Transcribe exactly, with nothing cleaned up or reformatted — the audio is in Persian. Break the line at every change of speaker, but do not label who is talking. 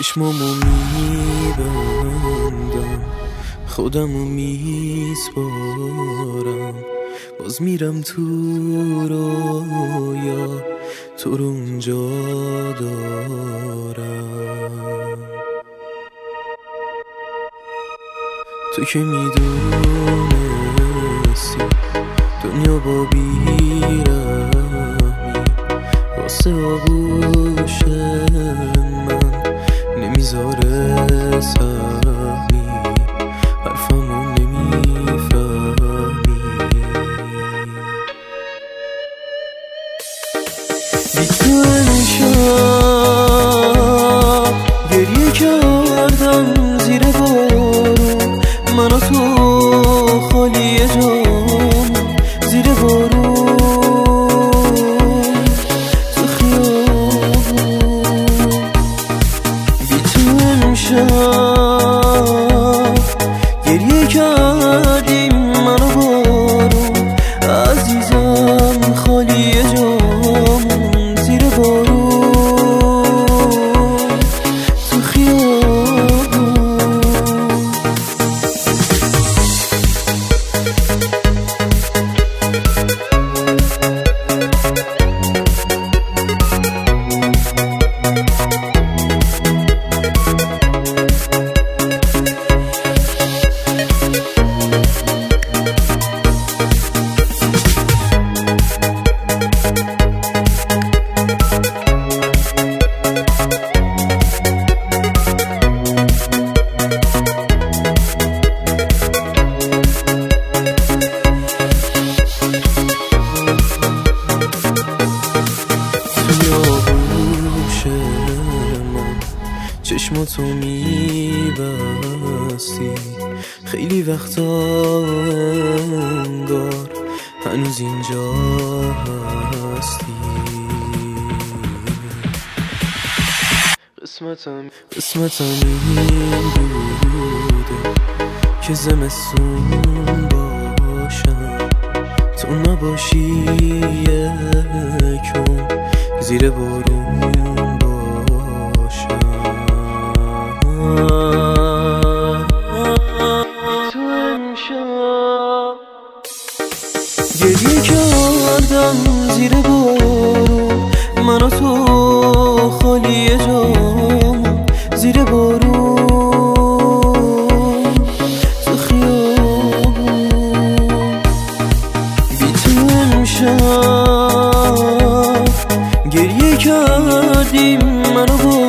چشمامو میبندم، خودمو میسپارم، باز میرم تو رویا، تو رو اونجا دارم. تو که میدونستی دنیا با بیرحمی واسه آغوش من نمیذاره سهمی، حرفمو نمیفهمی. بی تو امشب گریه کردم زیر بارون، من و تو خالی جام زیر بارون، تو خیابون. بی تو امشب گریه کردیم من و بارون، عزیزم خالی جام زیر بارون، تو خیابون. چشماتو میبستی خیلی وقتا انگار هنوز اینجا هستی. قسمتم قسمتم این بوده که زمستون باشم، تو نباشی یکم زیر بارون باشم. تو امشب گریه کردم زیر بارون، من و تو خالی جام زیر بارون، تو خیابون. بی تو امشب گریه کردیم من و